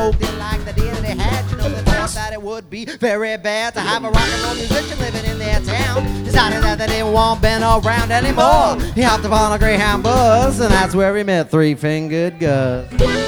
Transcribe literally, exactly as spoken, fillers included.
smoked it like the deal they had. You know, they thought that it would be very bad to have a rock and roll musician living in their town. Decided that they didn't want Ben around anymore. He hopped upon a Greyhound bus, and that's where he met Three-Fingered Gus.